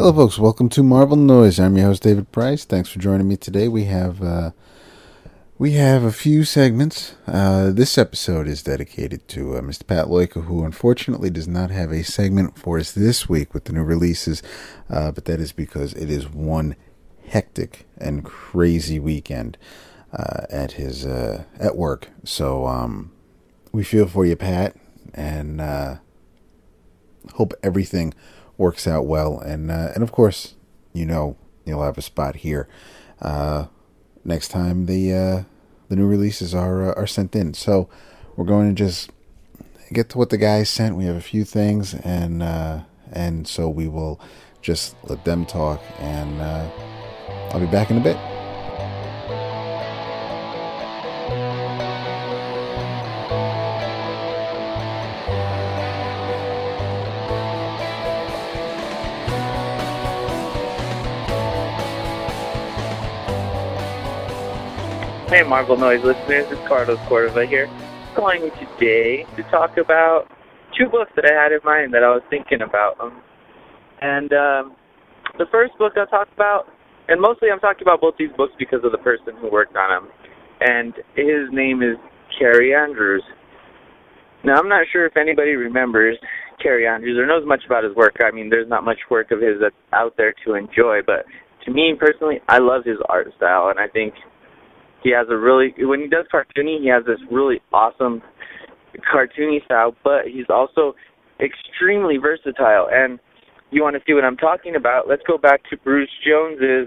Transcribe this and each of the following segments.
Hello, folks. Welcome to Marvel Noise. I'm your host, David Price. Thanks for joining me today. We have a few segments. This episode is dedicated to Mr. Pat Loika, who unfortunately does not have a segment for us this week with the new releases, but that is because it is one hectic and crazy weekend at work. So we feel for you, Pat, and hope everything works out well, and of course, you'll have a spot here next time the new releases are sent in. So we're going to just get to what the guys sent. We have a few things, and so we will just let them talk, and I'll be back in a bit. Hey Marvel Noise listeners, it's Carlos Cordova here, calling you today to talk about two books that I had in mind that I was thinking about. And the first book I'll talk about, and mostly I'm talking about both these books because of the person who worked on them, and his name is Kaare Andrews. Now, I'm not sure if anybody remembers Kaare Andrews or knows much about his work. I mean, there's not much work of his that's out there to enjoy, but to me personally, I love his art style, and I think he has when he does cartooning, he has this really awesome cartoony style, but he's also extremely versatile. And you want to see what I'm talking about? Let's go back to Bruce Jones's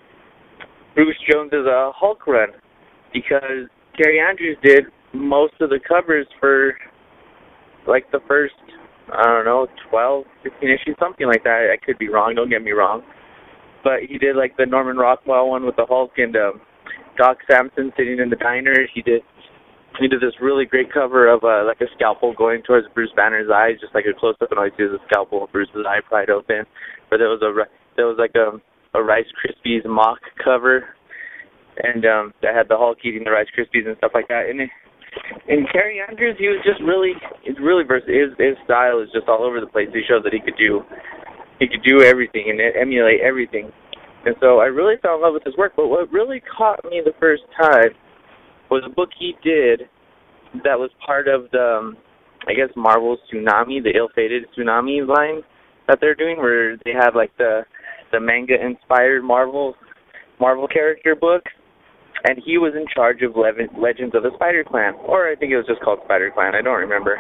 Hulk run, because Kaare Andrews did most of the covers for like the first, 12, 15 issues, something like that. I could be wrong, don't get me wrong. But he did like the Norman Rockwell one with the Hulk and Doc Samson sitting in the diner. He did this really great cover of like a scalpel going towards Bruce Banner's eyes, just like a close up, and all you see is a scalpel of Bruce's eye pried open. But there was like a Rice Krispies mock cover, and that had the Hulk eating the Rice Krispies and stuff like that. And Kaare Andrews, he was just it's really versatile. His style is just all over the place. He showed that he could do everything and emulate everything. And so I really fell in love with his work. But what really caught me the first time was a book he did that was part of the, Marvel's Tsunami, the ill-fated Tsunami line that they're doing, where they have like the manga-inspired Marvel character books. And he was in charge of Legends of the Spider Clan, or I think it was just called Spider Clan. I don't remember.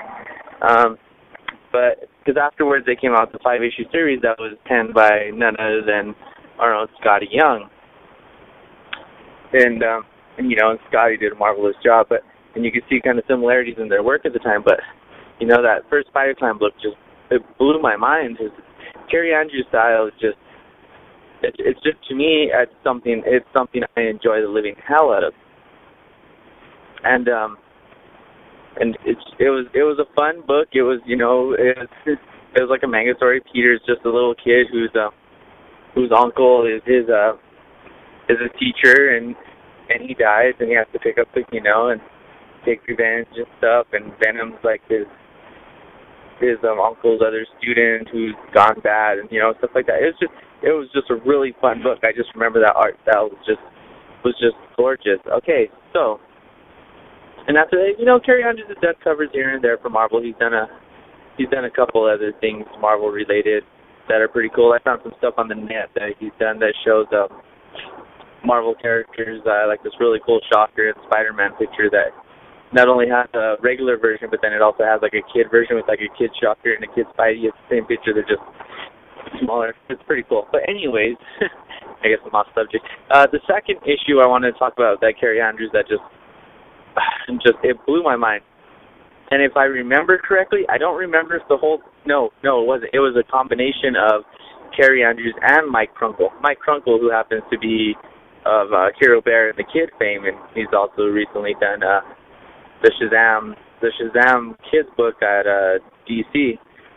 But because afterwards they came out with the 5-issue series that was penned by none other than Scotty Young, and Scotty did a marvelous job. And you could see kind of similarities in their work at the time. But that first Spider Clan book it blew my mind. His Kaare Andrews style is just to me it's something I enjoy the living hell out of. And it was a fun book. It was it was like a manga story. Peter's just a little kid whose uncle is a teacher, and he dies, and he has to pick up and take revenge and stuff. And Venom's like his uncle's other student who's gone bad, and stuff like that. It was just a really fun book. I just remember that art style was just gorgeous. Okay, so, and after that, Kaare Andrews has done covers here and there for Marvel. He's done a couple other things Marvel related that are pretty cool. I found some stuff on the net that he's done that shows Marvel characters, like this really cool Shocker and Spider-Man picture that not only has a regular version, but then it also has like a kid version with like a kid Shocker and a kid Spidey. It's the same picture, they're just smaller. It's pretty cool. But anyways, I guess I'm off subject. The second issue I wanted to talk about, that Kaare Andrews, that just it blew my mind. And if I remember correctly, I don't remember if no, it wasn't. It was a combination of Kaare Andrews and Mike Krunkle. Mike Krunkle, who happens to be of Hero Bear and the Kid fame, and he's also recently done the Shazam Kids book at DC.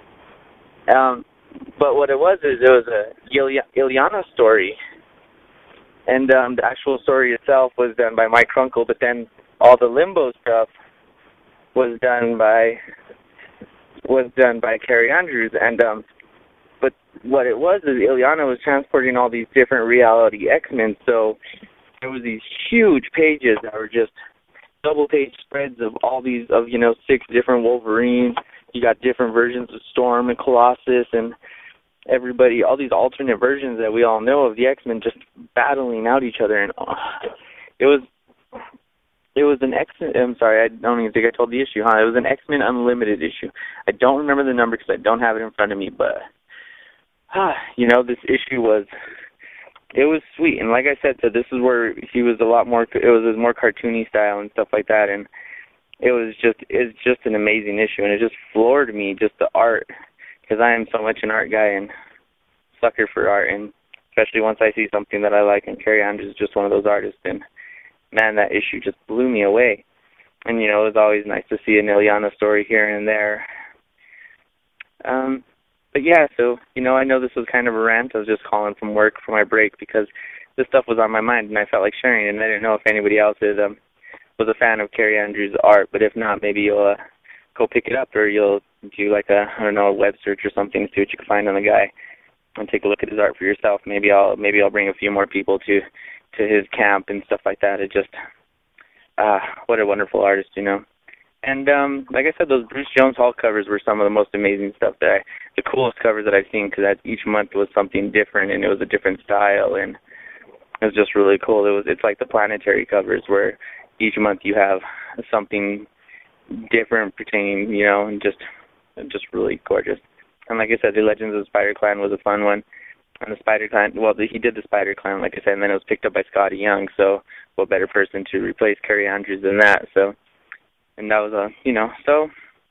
But what it was a Illyana story, and the actual story itself was done by Mike Krunkle, but then all the Limbo stuff was done by Kaare Andrews, and but what it was is Illyana was transporting all these different reality X-Men, so there was these huge pages that were just double-page spreads of all these, 6 different Wolverines. You got different versions of Storm and Colossus and everybody, all these alternate versions that we all know of the X-Men just battling out each other. And it was an X-Men, I'm sorry, I don't even think I told the issue, huh? It was an X-Men Unlimited issue. I don't remember the number because I don't have it in front of me, but, this issue was sweet. And like I said, so this is where he was a lot more, it was his more cartoony style and stuff like that. And it's just an amazing issue. And it just floored me, just the art, because I am so much an art guy and sucker for art. And especially once I see something that I like, and Carrie Andrews is just one of those artists. And man, that issue just blew me away. And, it was always nice to see an Illyana story here and there. But yeah, so, I know this was kind of a rant. I was just calling from work for my break because this stuff was on my mind and I felt like sharing it. And I didn't know if anybody else was a fan of Carrie Andrews' art. But if not, maybe you'll go pick it up, or you'll do like a web search or something to see what you can find on the guy and take a look at his art for yourself. Maybe I'll bring a few more people to his camp and stuff like that. It just, what a wonderful artist, And like I said, those Bruce Jones Hall covers were some of the most amazing stuff the coolest covers that I've seen, because each month was something different and it was a different style, and it was just really cool. It's like the planetary covers where each month you have something different pertaining, and just really gorgeous. And like I said, the Legends of the Spider Clan was a fun one. And the Spider Clan, he did the Spider Clan, like I said, and then it was picked up by Scotty Young, so what better person to replace Carrie Andrews than that, so, and that was so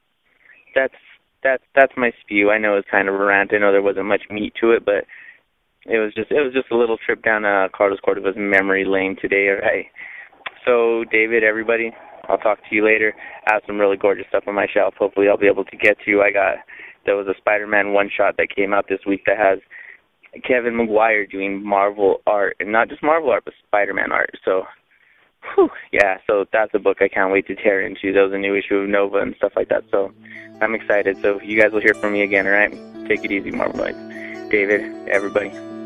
that's my spew. I know it's kind of a rant. I know there wasn't much meat to it, but it was just a little trip down Carlos Cordova's memory lane today, all right? So, David, everybody, I'll talk to you later. I have some really gorgeous stuff on my shelf. Hopefully I'll be able to get to. There was a Spider-Man one-shot that came out this week that has Kevin Maguire doing Marvel art, and not just Marvel art, but Spider-Man art. So, so that's a book I can't wait to tear into. That was a new issue of Nova and stuff like that. So I'm excited. So you guys will hear from me again, all right? Take it easy, Marvel Lights. David, everybody.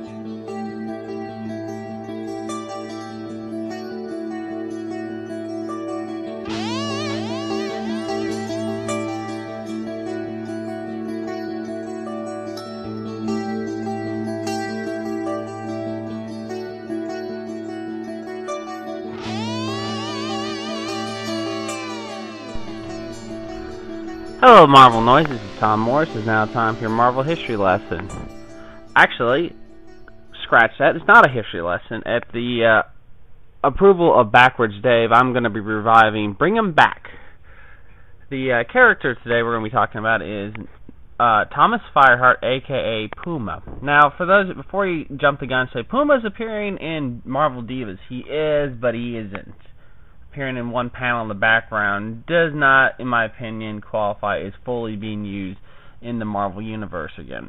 Hello, Marvel Noise. This is Tom Morris. It's now time for your Marvel history lesson. Actually, scratch that. It's not a history lesson. At the approval of Backwards Dave, I'm going to be reviving Bring 'Em Back. The character today we're going to be talking about is Thomas Fireheart, a.k.a. Puma. Now, for those, before you jump the gun and say, Puma's appearing in Marvel Divas. He is, but he isn't. Appearing in one panel in the background does not, in my opinion, qualify as fully being used in the Marvel Universe again.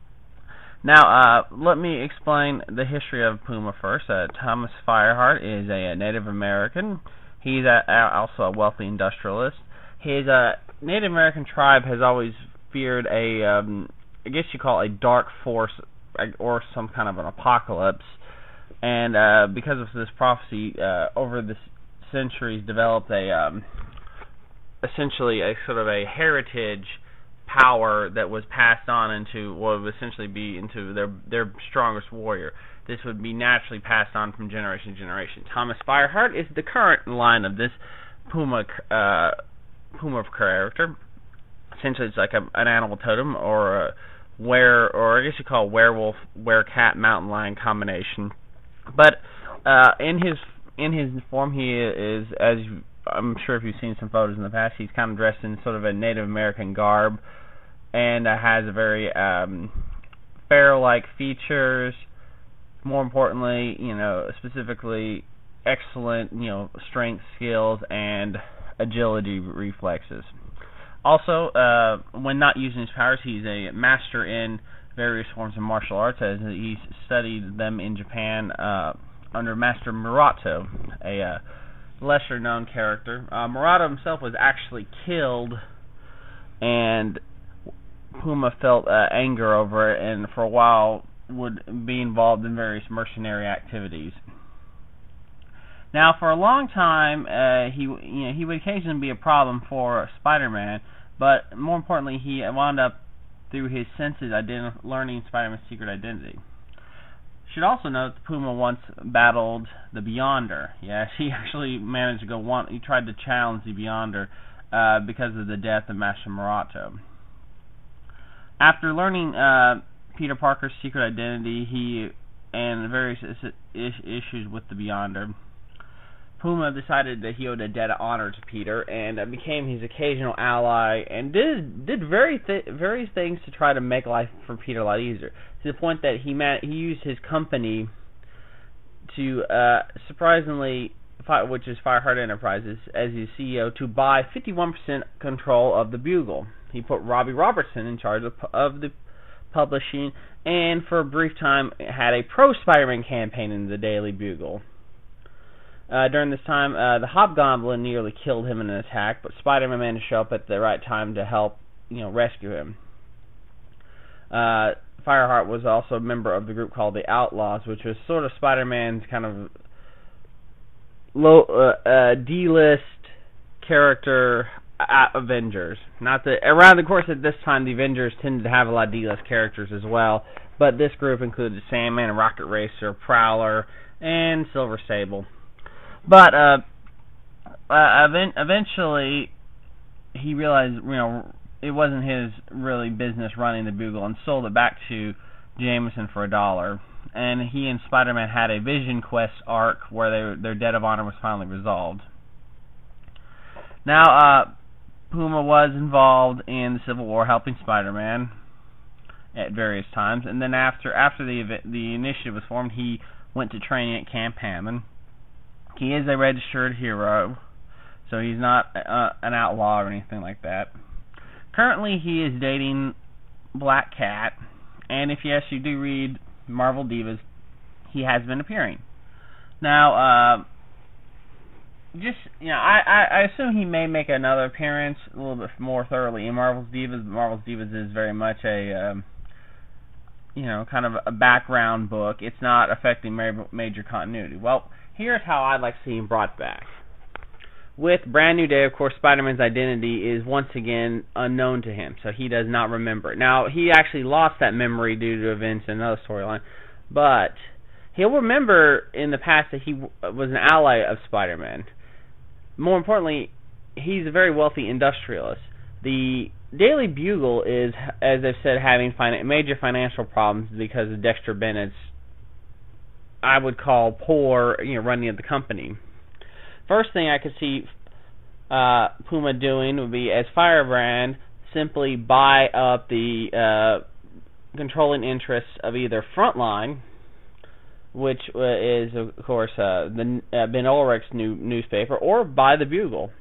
Now, let me explain the history of Puma first. Thomas Fireheart is a Native American. He's also a wealthy industrialist. His Native American tribe has always feared I guess you call it a dark force or some kind of an apocalypse. And because of this prophecy, over the centuries developed essentially a sort of a heritage power that was passed on into what would essentially be into their strongest warrior. This would be naturally passed on from generation to generation. Thomas Fireheart is the current line of this Puma character. Essentially, it's like an animal totem or I guess you call it werewolf, werecat, mountain lion combination. But in his form, he is, as I'm sure if you've seen some photos in the past, he's kind of dressed in sort of a Native American garb, and has a very pharaoh-like features. More importantly, specifically excellent, strength, skills, and agility reflexes. Also, when not using his powers, he's a master in various forms of martial arts, as he studied them in Japan under Master Murato, a lesser-known character. Murato himself was actually killed, and Puma felt anger over it, and for a while would be involved in various mercenary activities. Now, for a long time, he would occasionally be a problem for Spider-Man, but more importantly, he wound up through his senses learning Spider-Man's secret identity. Should also note that Puma once battled the Beyonder. Yes, he actually managed to he tried to challenge the Beyonder because of the death of Master Murato. After learning Peter Parker's secret identity and various issues with the Beyonder, Puma decided that he owed a debt of honor to Peter and became his occasional ally and did various things to try to make life for Peter a lot easier, to the point that he used his company to surprisingly, which is Fireheart Enterprises, as his CEO, to buy 51% control of the Bugle. He put Robbie Robertson in charge of the publishing, and for a brief time had a pro-Spider-Man campaign in the Daily Bugle. During this time, the Hobgoblin nearly killed him in an attack, but Spider-Man managed to show up at the right time to help, rescue him. Fireheart was also a member of the group called the Outlaws, which was sort of Spider-Man's kind of low D-list character Avengers. Not that around the course of this time, the Avengers tended to have a lot of D-list characters as well, but this group included Sandman, Rocket Racer, Prowler, and Silver Sable. But eventually, he realized, it wasn't his really business running the Bugle, and sold it back to Jameson for $1. And he and Spider-Man had a Vision Quest arc where their debt of honor was finally resolved. Now, Puma was involved in the Civil War, helping Spider-Man at various times, and then after the initiative was formed, he went to training at Camp Hammond. He is a registered hero, so he's not an outlaw or anything like that. Currently, he is dating Black Cat, and if you do read Marvel Divas, he has been appearing. Now, I assume he may make another appearance a little bit more thoroughly in Marvel's Divas. But Marvel's Divas is very much a kind of a background book. It's not affecting major continuity. Well, here's how I'd like to see him brought back. With Brand New Day, of course, Spider-Man's identity is once again unknown to him, so he does not remember it. Now, he actually lost that memory due to events in another storyline, but he'll remember in the past that he was an ally of Spider-Man. More importantly, he's a very wealthy industrialist. The Daily Bugle is, as I've said, having major financial problems because of Dexter Bennett's, I would call, poor running of the company. First thing I could see Puma doing would be, as Firebrand, simply buy up the controlling interests of either Frontline, which is, of course, Ben Ulrich's new newspaper, or buy the Bugle.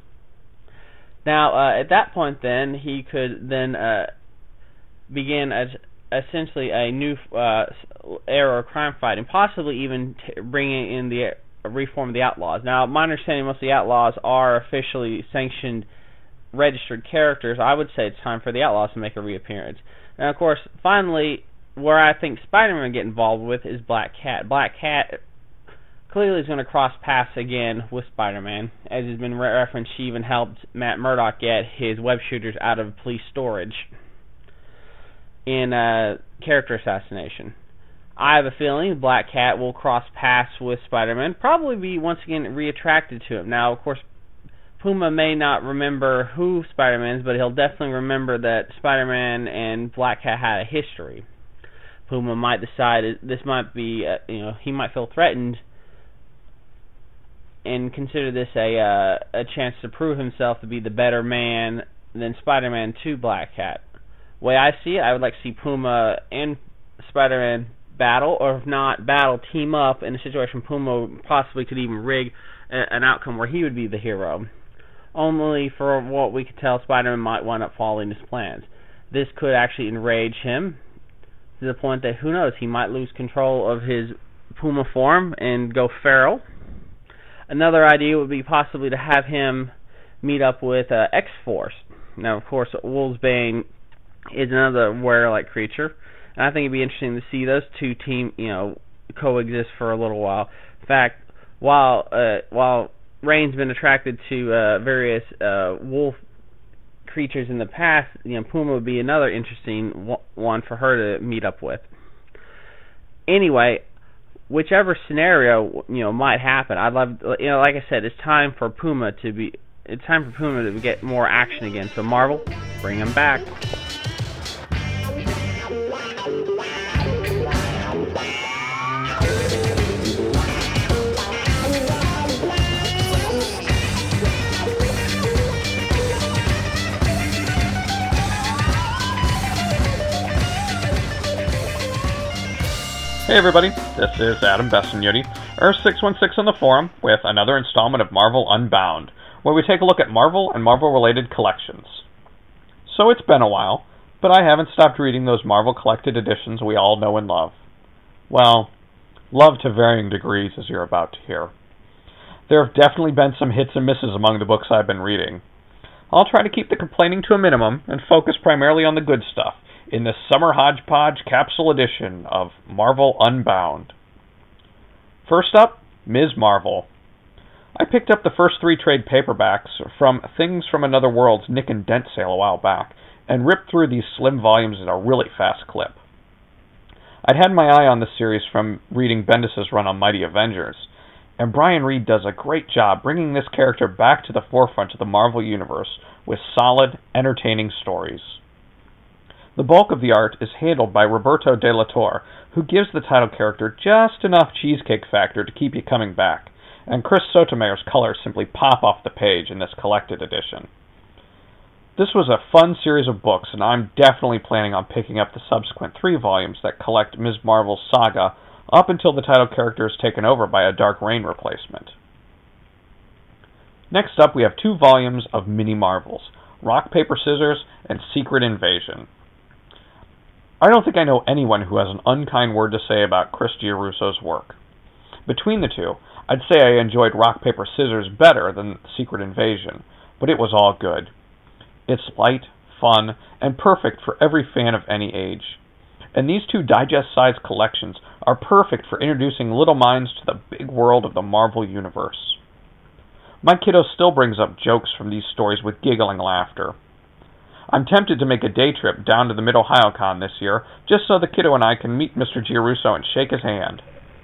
Now, at that point, then, he could then begin essentially a new era of crime fighting, possibly even bringing in the reform of the Outlaws. Now, my understanding, most of the Outlaws are officially sanctioned, registered characters. I would say it's time for the Outlaws to make a reappearance. And, of course, finally, where I think Spider-Man would get involved with is Black Cat. Black Cat clearly is going to cross paths again with Spider-Man. As has been referenced, she even helped Matt Murdock get his web shooters out of police storage in character assassination. I have a feeling Black Cat will cross paths with Spider-Man, probably be once again reattracted to him. Now, of course, Puma may not remember who Spider-Man is, but he'll definitely remember that Spider-Man and Black Cat had a history. Puma might decide this might be, he might feel threatened and consider this a chance to prove himself to be the better man than Spider-Man to Black Cat. The way I see it, I would like to see Puma and Spider-Man battle, or if not battle, team up in a situation Puma possibly could even rig an outcome where he would be the hero. Only for what we could tell, Spider-Man might wind up following his plans. This could actually enrage him to the point that, who knows, he might lose control of his Puma form and go feral. Another idea would be possibly to have him meet up with X-Force. Now, of course, Wolvesbane is another were-like creature. And I think it'd be interesting to see those two coexist for a little while. In fact, while Rain's been attracted to various wolf creatures in the past, Puma would be another interesting one for her to meet up with. Anyway, whichever scenario might happen, I'd love, like I said, it's time for Puma to get more action again. So Marvel, bring him back. Hey everybody, this is Adam Bessagnuti, Earth616 on the forum, with another installment of Marvel Unbound, where we take a look at Marvel and Marvel-related collections. So it's been a while, but I haven't stopped reading those Marvel collected editions we all know and love. Well, love to varying degrees, as you're about to hear. There have definitely been some hits and misses among the books I've been reading. I'll try to keep the complaining to a minimum and focus primarily on the good stuff in this summer hodgepodge capsule edition of Marvel Unbound. First up, Ms. Marvel. I picked up the first 3 trade paperbacks from Things from Another World's Nick and Dent sale a while back, and ripped through these slim volumes at a really fast clip. I'd had my eye on the series from reading Bendis' run on Mighty Avengers, and Brian Reed does a great job bringing this character back to the forefront of the Marvel Universe with solid, entertaining stories. The bulk of the art is handled by Roberto De La Torre, who gives the title character just enough cheesecake factor to keep you coming back, and Chris Sotomayor's colors simply pop off the page in this collected edition. This was a fun series of books, and I'm definitely planning on picking up the subsequent 3 volumes that collect Ms. Marvel's saga up until the title character is taken over by a Dark Reign replacement. Next up, we have 2 volumes of Mini Marvels, Rock, Paper, Scissors, and Secret Invasion. I don't think I know anyone who has an unkind word to say about Chris Giarrusso's work. Between the two, I'd say I enjoyed Rock, Paper, Scissors better than Secret Invasion, but it was all good. It's light, fun, and perfect for every fan of any age. And these 2 digest-sized collections are perfect for introducing little minds to the big world of the Marvel Universe. My kiddo still brings up jokes from these stories with giggling laughter. I'm tempted to make a day trip down to the Mid-Ohio-Con this year, just so the kiddo and I can meet Mr. Giarrusso and shake his hand.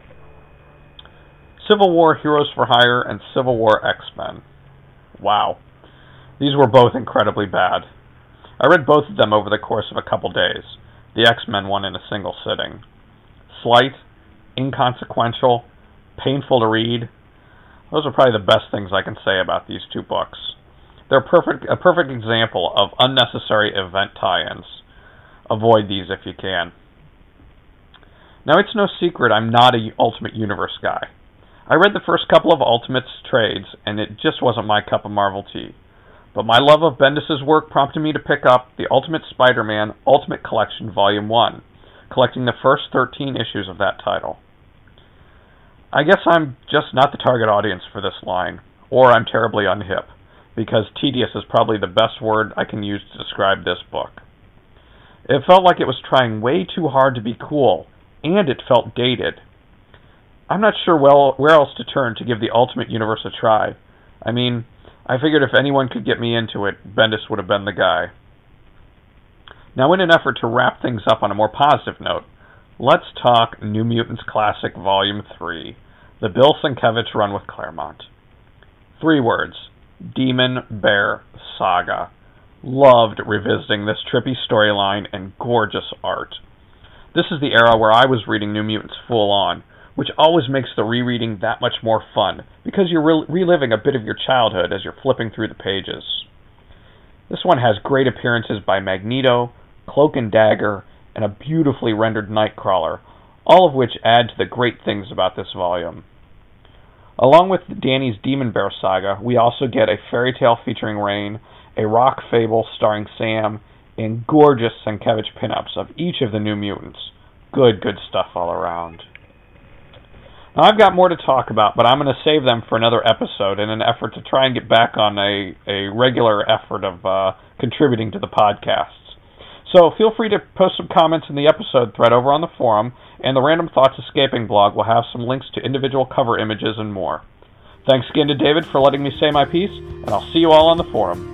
Civil War Heroes for Hire and Civil War X-Men. Wow. These were both incredibly bad. I read both of them over the course of a couple days, the X-Men one in a single sitting. Slight, inconsequential, painful to read. Those are probably the best things I can say about these 2 books. They're a perfect example of unnecessary event tie-ins. Avoid these if you can. Now, it's no secret I'm not a Ultimate Universe guy. I read the first couple of Ultimates trades, and it just wasn't my cup of Marvel tea. But my love of Bendis' work prompted me to pick up the Ultimate Spider-Man Ultimate Collection Volume 1, collecting the first 13 issues of that title. I guess I'm just not the target audience for this line, or I'm terribly unhip, because tedious is probably the best word I can use to describe this book. It felt like it was trying way too hard to be cool, and it felt dated. I'm not sure where else to turn to give the Ultimate Universe a try. I mean, I figured if anyone could get me into it, Bendis would have been the guy. Now, in an effort to wrap things up on a more positive note, let's talk New Mutants Classic Volume 3, the Bill Sienkiewicz run with Claremont. 3 words. Demon Bear Saga. Loved revisiting this trippy storyline and gorgeous art. This is the era where I was reading New Mutants full on, which always makes the rereading that much more fun, because you're reliving a bit of your childhood as you're flipping through the pages. This one has great appearances by Magneto, Cloak and Dagger, and a beautifully rendered Nightcrawler, all of which add to the great things about this volume. Along with Danny's Demon Bear Saga, we also get a fairy tale featuring Rain, a rock fable starring Sam, and gorgeous Sienkiewicz pinups of each of the New Mutants. Good stuff all around. Now, I've got more to talk about, but I'm going to save them for another episode in an effort to try and get back on a regular effort of contributing to the podcasts. So feel free to post some comments in the episode thread over on the forum, and the Random Thoughts Escaping blog will have some links to individual cover images and more. Thanks again to David for letting me say my piece, and I'll see you all on the forum.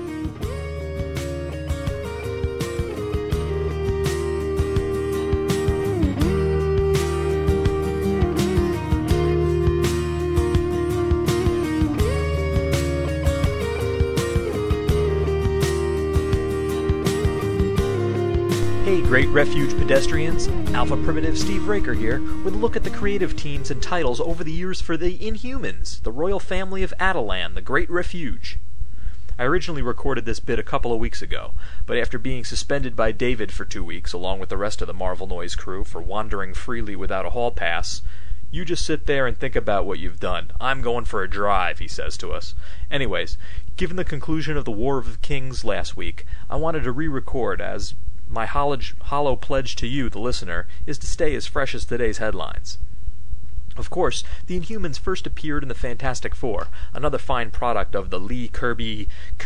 Hey Great Refuge pedestrians, Alpha Primitive Steve Raker here, with a look at the creative teams and titles over the years for the Inhumans, the royal family of Atalan, the Great Refuge. I originally recorded this bit a couple of weeks ago, but after being suspended by David for 2 weeks, along with the rest of the Marvel Noise crew, for wandering freely without a hall pass, you just sit there and think about what you've done. I'm going for a drive, he says to us. Anyways, given the conclusion of the War of the Kings last week, I wanted to re-record, as my hollow pledge to you, the listener, is to stay as fresh as today's headlines. Of course, the Inhumans first appeared in the Fantastic Four, another fine product of the Lee Kirby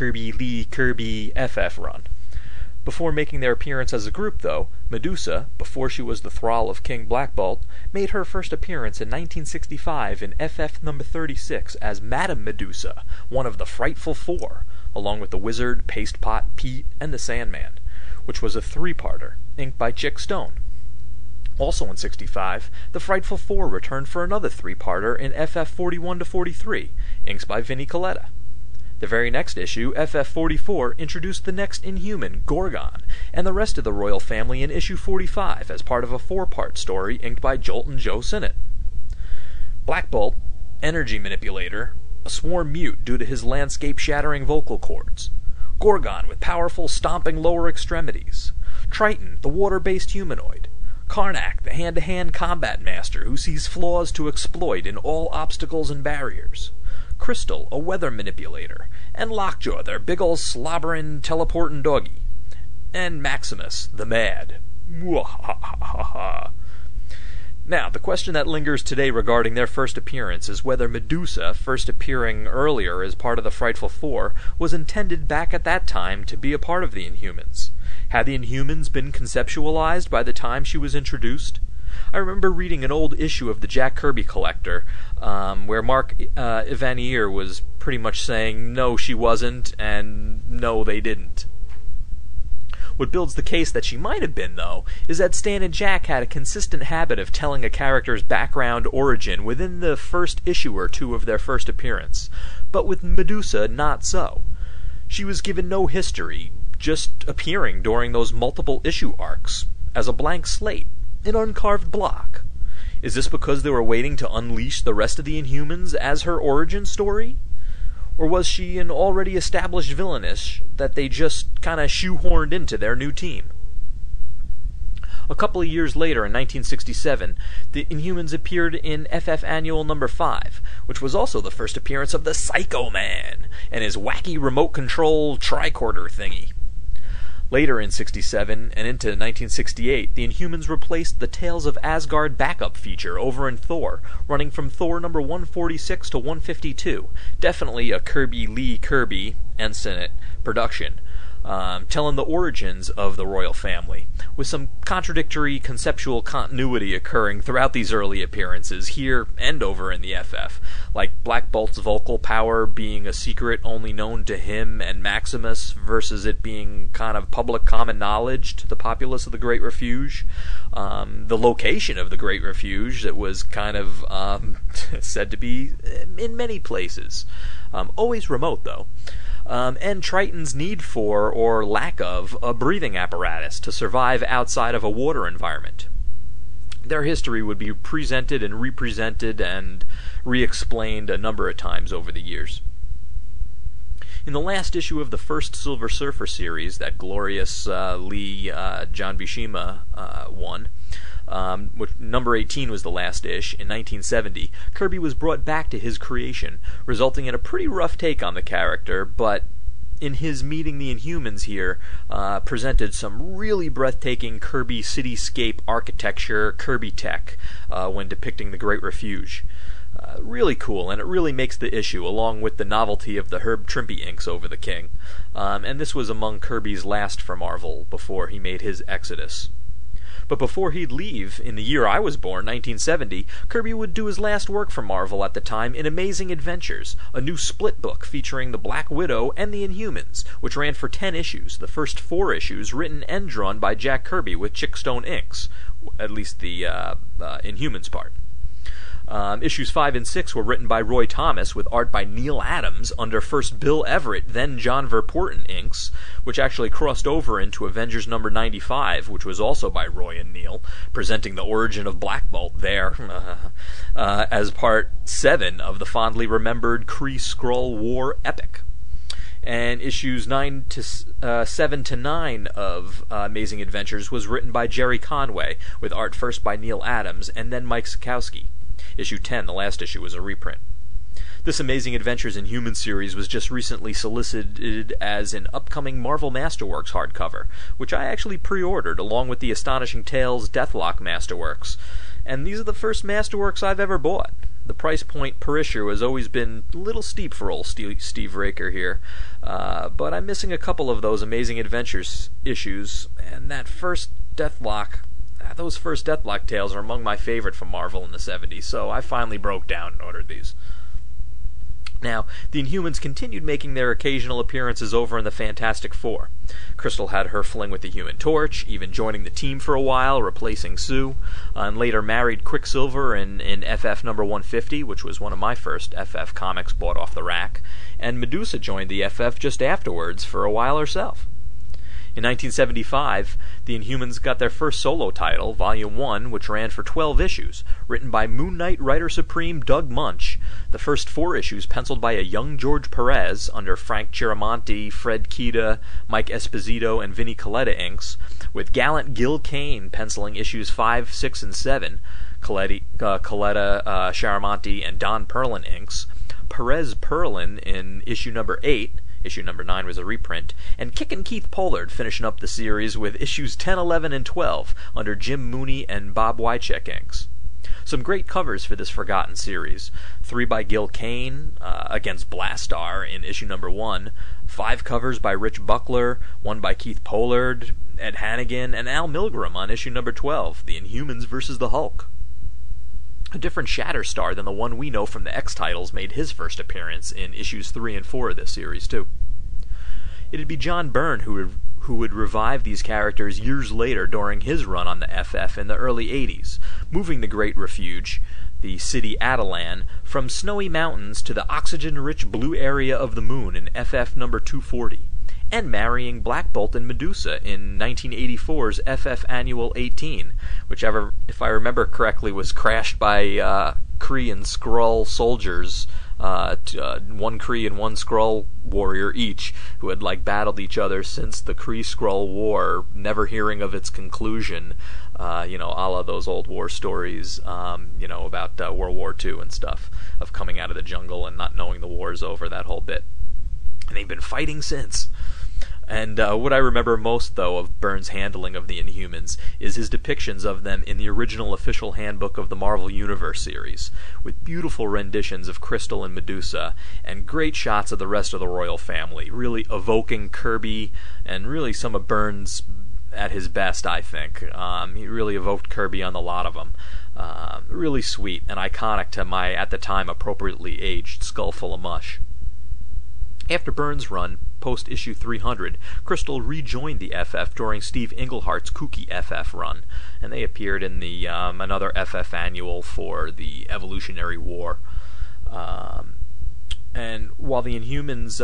FF run. Before making their appearance as a group, though, Medusa, before she was the thrall of King Black Bolt, made her first appearance in 1965 in FF number 36 as Madame Medusa, one of the Frightful Four, along with the Wizard, Pastepot, Pete, and the Sandman, which was a three-parter, inked by Chick Stone. Also in 65, the Frightful Four returned for another three-parter in FF 41-43, inks by Vinnie Coletta. The very next issue, FF 44, introduced the next Inhuman, Gorgon, and the rest of the royal family in issue 45 as part of a four-part story inked by Jolton Joe Sinnott. Black Bolt, energy manipulator, a sworn mute due to his landscape-shattering vocal cords. Gorgon with powerful stomping lower extremities. Triton, the water-based humanoid. Karnak, the hand-to-hand combat master who sees flaws to exploit in all obstacles and barriers. Crystal, a weather manipulator. And Lockjaw, their big ol' slobberin' teleportin' doggy. And Maximus, the Mad. Mwahahaha. Now, the question that lingers today regarding their first appearance is whether Medusa, first appearing earlier as part of the Frightful Four, was intended back at that time to be a part of the Inhumans. Had the Inhumans been conceptualized by the time she was introduced? I remember reading an old issue of the Jack Kirby Collector, where Mark Evanier was pretty much saying, no, she wasn't, and no, they didn't. What builds the case that she might have been, though, is that Stan and Jack had a consistent habit of telling a character's background origin within the first issue or two of their first appearance. But with Medusa, not so. She was given no history, just appearing during those multiple issue arcs, as a blank slate, an uncarved block. Is this because they were waiting to unleash the rest of the Inhumans as her origin story? Or was she an already established villainess that they just kind of shoehorned into their new team? A couple of years later, in 1967, the Inhumans appeared in FF Annual number 5, which was also the first appearance of the Psycho Man and his wacky remote control tricorder thingy. Later in 67 and into 1968, the Inhumans replaced the Tales of Asgard backup feature over in Thor, running from Thor number 146 to 152, definitely a Kirby and Sinnott production, telling the origins of the royal family, with some contradictory conceptual continuity occurring throughout these early appearances, here and over in the FF, like Black Bolt's vocal power being a secret only known to him and Maximus, versus it being kind of public common knowledge to the populace of the Great Refuge. The location of the Great Refuge that was kind of said to be in many places. Always remote, though. And Triton's need for, or lack of, a breathing apparatus to survive outside of a water environment. Their history would be presented and represented and re-explained a number of times over the years. In the last issue of the first Silver Surfer series, that glorious Lee John Buscema one, which number 18 was the last ish, in 1970, Kirby was brought back to his creation, resulting in a pretty rough take on the character, but in his meeting the Inhumans here, presented some really breathtaking Kirby cityscape architecture, Kirby tech, when depicting the Great Refuge. Really cool, and it really makes the issue, along with the novelty of the Herb Trimpe inks over the King. And this was among Kirby's last for Marvel before he made his exodus. But before he'd leave, in the year I was born, 1970, Kirby would do his last work for Marvel at the time in Amazing Adventures, a new split book featuring the Black Widow and the Inhumans, which ran for 10 issues, the first 4 issues written and drawn by Jack Kirby with Chickstone inks, at least the Inhumans part. Issues 5 and 6 were written by Roy Thomas with art by Neil Adams under first Bill Everett, then John Verpoorten inks, which actually crossed over into Avengers number 95, which was also by Roy and Neil, presenting the origin of Black Bolt there as part 7 of the fondly remembered Kree-Skrull War epic. And issues 7 to 9 of Amazing Adventures was written by Jerry Conway, with art first by Neil Adams and then Mike Sekowsky. Issue 10, the last issue, was a reprint. This Amazing Adventures Inhumans series was just recently solicited as an upcoming Marvel Masterworks hardcover, which I actually pre-ordered along with the Astonishing Tales Deathlock Masterworks. And these are the first Masterworks I've ever bought. The price point per issue has always been a little steep for old Steve Raker here, but I'm missing a couple of those Amazing Adventures issues, and that first Deathlock... Those first Deathlock tales are among my favorite from Marvel in the 70s, so I finally broke down and ordered these. Now, the Inhumans continued making their occasional appearances over in the Fantastic Four. Crystal had her fling with the Human Torch, even joining the team for a while, replacing Sue, and later married Quicksilver in FF number 150, which was one of my first FF comics bought off the rack, and Medusa joined the FF just afterwards for a while herself. In 1975, the Inhumans got their first solo title, Volume 1, which ran for 12 issues, written by Moon Knight writer-supreme Doug Munch, the first 4 issues penciled by a young George Perez under Frank Giramonti, Fred Kita, Mike Esposito, and Vinnie Coletta inks, with gallant Gil Kane penciling issues 5, 6, and 7, Coletta, Giramonti, and Don Perlin inks, Perez Perlin in issue number 8, issue number 9 was a reprint, and Kickin' Keith Pollard finishing up the series with issues 10, 11, and 12 under Jim Mooney and Bob Wycheck inks. Some great covers for this forgotten series. 3 by Gil Kane against Blastar in issue number 1, 5 covers by Rich Buckler, 1 by Keith Pollard, Ed Hannigan, and Al Milgrom on issue number 12, The Inhumans vs. the Hulk. A different Shatterstar than the one we know from the X titles made his first appearance in issues 3 and 4 of this series, too. It'd be John Byrne who would revive these characters years later during his run on the FF in the early 80s, moving the Great Refuge, the city Atalan, from snowy mountains to the oxygen-rich blue area of the moon in FF number 240, and marrying Black Bolt and Medusa in 1984's FF Annual 18, which, if I remember correctly, was crashed by Kree and Skrull soldiers, one Kree and one Skrull warrior each, who had battled each other since the Kree-Skrull War, never hearing of its conclusion, a la those old war stories, about World War II and stuff, of coming out of the jungle and not knowing the war's over, that whole bit. And they've been fighting since. And what I remember most, though, of Byrne's handling of the Inhumans is his depictions of them in the original official handbook of the Marvel Universe series, with beautiful renditions of Crystal and Medusa, and great shots of the rest of the royal family, really evoking Kirby, and really some of Byrne's at his best, I think. He really evoked Kirby on the lot of them. Really sweet and iconic to my, at the time, appropriately aged skull full of mush. After Byrne's run, post-issue 300, Crystal rejoined the FF during Steve Englehart's kooky FF run, and they appeared in the another FF annual for the Evolutionary War. And while the Inhumans,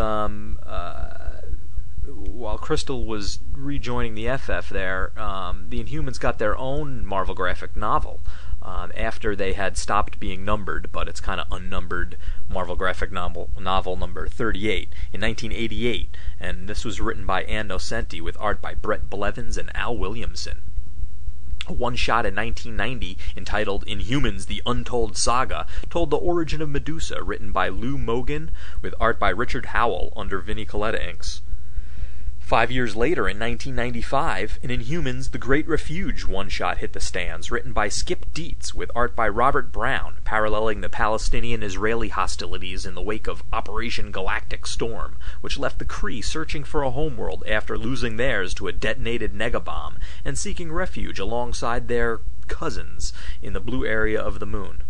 while Crystal was rejoining the FF there, the Inhumans got their own Marvel graphic novel. After they had stopped being numbered, but it's kind of unnumbered Marvel graphic novel number 38 in 1988, and this was written by Ann Nocenti with art by Brett Blevins and Al Williamson. A one-shot in 1990 entitled Inhumans: The Untold Saga told the origin of Medusa, written by Lou Mogan with art by Richard Howell under Vinnie Coletta inks. 5 years later, in 1995, in Inhumans, The Great Refuge one-shot hit the stands, written by Skip Dietz, with art by Robert Brown, paralleling the Palestinian-Israeli hostilities in the wake of Operation Galactic Storm, which left the Kree searching for a homeworld after losing theirs to a detonated negabomb, and seeking refuge alongside their cousins in the blue area of the moon.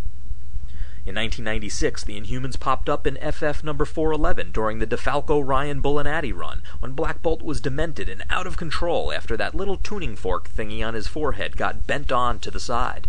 In 1996, the Inhumans popped up in FF number 411 during the DeFalco Ryan Bullinati run, when Black Bolt was demented and out of control after that little tuning fork thingy on his forehead got bent on to the side.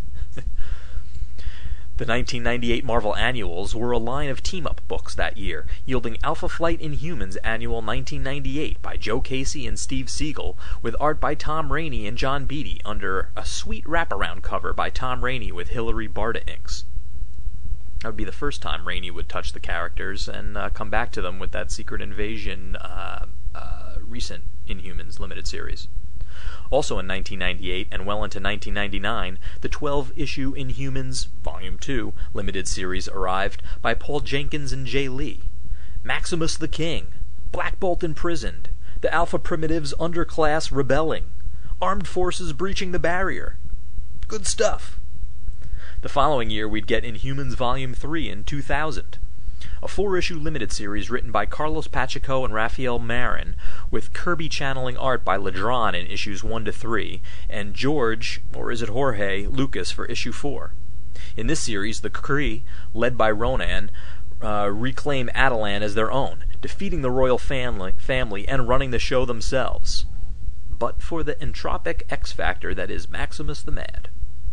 The 1998 Marvel Annuals were a line of team-up books that year, yielding Alpha Flight Inhumans Annual 1998 by Joe Casey and Steve Siegel, with art by Tom Rainey and John Beatty under a sweet wraparound cover by Tom Rainey with Hilary Barta inks. That would be the first time Rainey would touch the characters and come back to them with that Secret Invasion recent Inhumans limited series. Also in 1998 and well into 1999, the 12-issue Inhumans Volume 2 limited series arrived by Paul Jenkins and Jay Lee. Maximus the King, Black Bolt imprisoned, the Alpha Primitives underclass rebelling, armed forces breaching the barrier. Good stuff. The following year, we'd get Inhumans Volume 3 in 2000, a 4-issue limited series written by Carlos Pacheco and Rafael Marin, with Kirby channeling art by Ledron in issues 1 to 3, and George, or is it Jorge, Lucas for issue 4. In this series, the Kree, led by Ronan, reclaim Attilan as their own, defeating the royal family and running the show themselves. But for the entropic X-Factor that is Maximus the Mad.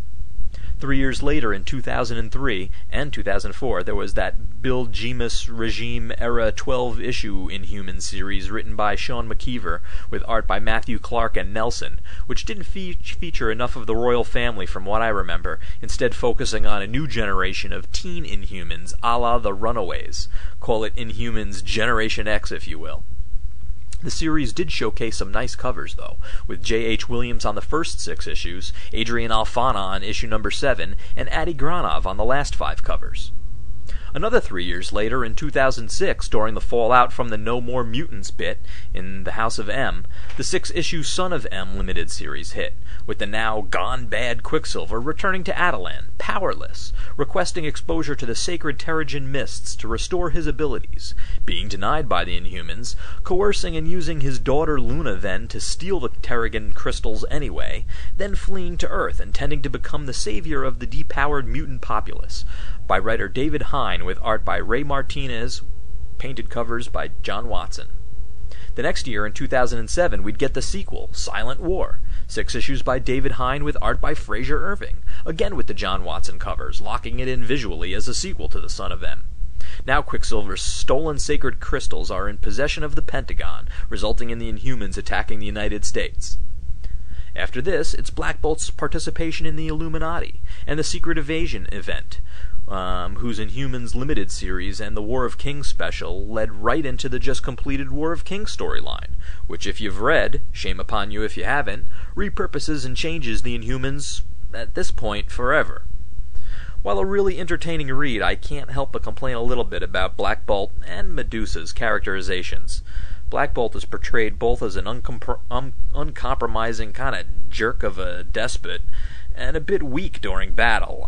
3 years later, in 2003 and 2004, there was that Bill Jemas regime-era 12-issue Inhuman series written by Sean McKeever, with art by Matthew Clark and Nelson, which didn't feature enough of the royal family from what I remember, instead focusing on a new generation of teen Inhumans a la the Runaways. Call it Inhumans Generation X, if you will. The series did showcase some nice covers, though, with J.H. Williams on the first 6 issues, Adrian Alfana on issue number 7, and Adi Granov on the last 5 covers. Another 3 years later, in 2006, during the fallout from the No More Mutants bit in the House of M, the 6-issue Son of M limited series hit, with the now gone bad Quicksilver returning to Attilan, powerless, requesting exposure to the sacred Terrigen mists to restore his abilities, being denied by the Inhumans, coercing and using his daughter Luna then to steal the Terrigen crystals anyway, then fleeing to Earth, intending to become the savior of the depowered mutant populace, by writer David Hine, with art by Ray Martinez, painted covers by John Watson. The next year, in 2007, we'd get the sequel, Silent War, 6 issues by David Hine with art by Fraser Irving, again with the John Watson covers, locking it in visually as a sequel to the Son of M. Now Quicksilver's stolen sacred crystals are in possession of the Pentagon, resulting in the Inhumans attacking the United States. After this, it's Black Bolt's participation in the Illuminati, and the Secret Invasion event, whose Inhumans limited series and the War of Kings special led right into the just completed War of Kings storyline, which if you've read, shame upon you if you haven't, repurposes and changes the Inhumans, at this point, forever. While a really entertaining read, I can't help but complain a little bit about Black Bolt and Medusa's characterizations. Black Bolt is portrayed both as an uncompromising kind of jerk of a despot, and a bit weak during battle.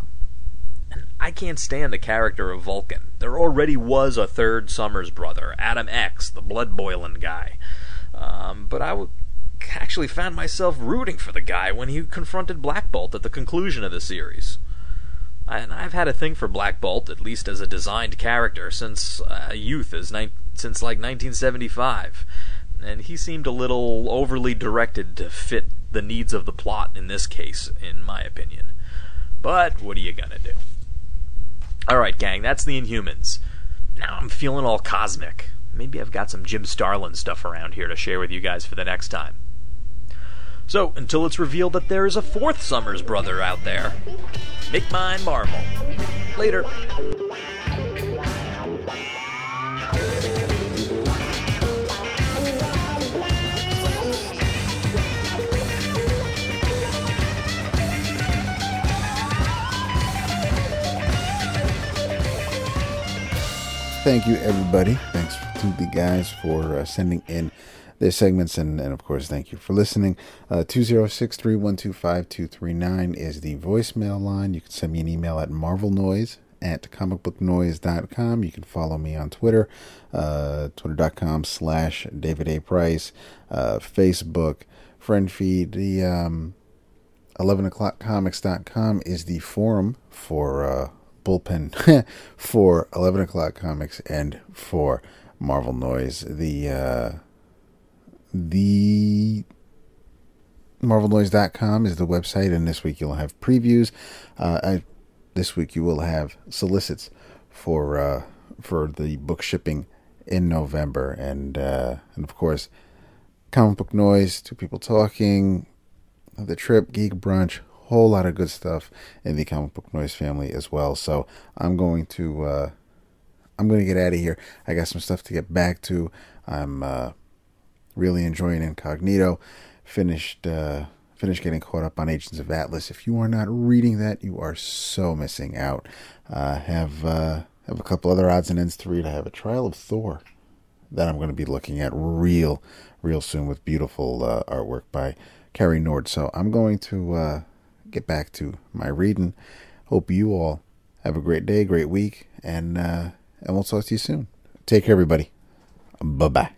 I can't stand the character of Vulcan. There already was a third Summers brother, Adam X, the blood-boiling guy. But I actually found myself rooting for the guy when he confronted Black Bolt at the conclusion of the series. And I've had a thing for Black Bolt, at least as a designed character, since youth, since like 1975. And he seemed a little overly directed to fit the needs of the plot in this case, in my opinion. But what are you gonna do? Alright, gang, that's the Inhumans. Now I'm feeling all cosmic. Maybe I've got some Jim Starlin stuff around here to share with you guys for the next time. So, until it's revealed that there is a fourth Summers brother out there, make mine Marvel. Later. Thank you, everybody. Thanks to the guys for sending in their segments. And of course, thank you for listening. 206-312-5239 is the voicemail line. You can send me an email at marvelnoise@comicbooknoise.com. You can follow me on Twitter, twitter.com/David A. Price, Facebook, friend feed. The 11o'clockcomics.com is the forum for bullpen for 11 o'clock comics and for Marvel Noise. The marvelnoise.com is the website, and this week you'll have previews. This week you will have solicits for the book shipping in November, and of course, Comic Book Noise, Two People Talking, The Trip, Geek Brunch, whole lot of good stuff in the Comic Book Noise family as well. So I'm going to get out of here. I got some stuff to get back to. I'm really enjoying Incognito. Finished getting caught up on Agents of Atlas. If you are not reading that, you are so missing out. Have a couple other odds and ends to read. I have a Trial of Thor that I'm going to be looking at real soon with beautiful artwork by Carrie Nord. So I'm going to get back to my reading. Hope you all have a great day, great week, and we'll talk to you soon. Take care, everybody. Bye-bye.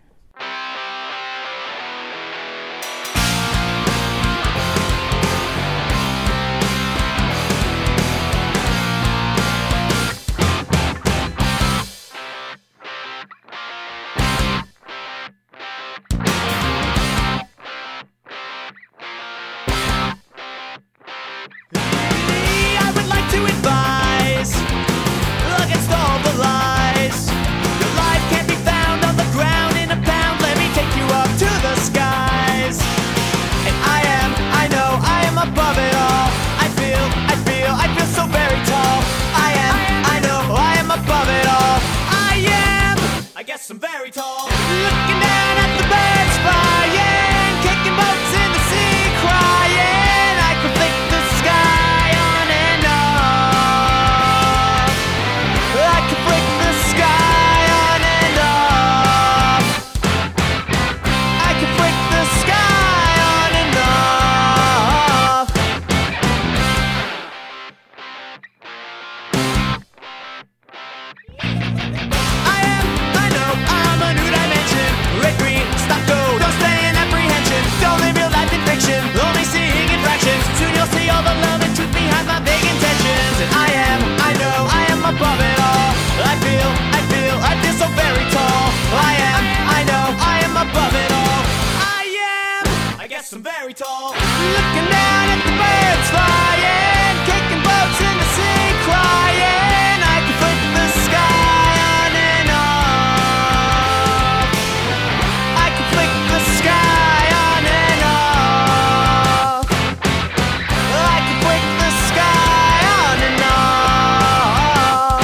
I would like to advise against all the lies. Your life can't be found on the ground in a pound. Let me take you up to the skies. And I know I am above it all. I feel so very tall. I know I am above it all. I guess I'm very tall. Looking down at the birds flying, kicking boats in the sea, crying. I could flick the sky on and off. I could flick the sky on and off. I could flick the sky on and off. I know, I'm a new dimension. Red, green, stop, go, don't stay in apprehension. Don't live your life in fiction, only seeing in fractions. Soon you'll see all the love and truth behind my big intentions. And I know, I am above it all. I feel so very tall. I know, I am above it all. I guess I'm very tall. Looking down at the birds flying, kicking boats in the sea, crying. I can flick the sky on and off. I can flick the sky on and off. I can flick the sky on and off.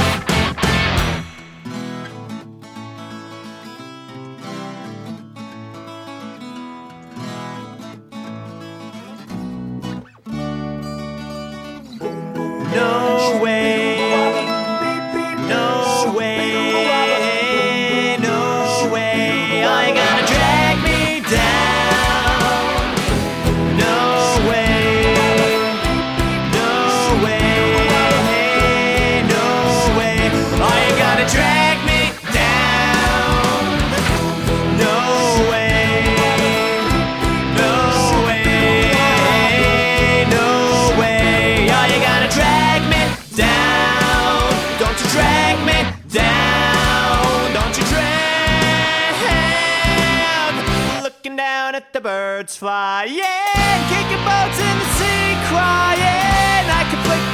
No way, no way, no way, are you gonna drag me down? No way, no way, no way, are you gonna drag me down? No way, no way, no way, are you gonna drag me down? Don't you drag me down? Don't you drag? Looking down at the birds flying, kicking boats in the sea, crying. I can flick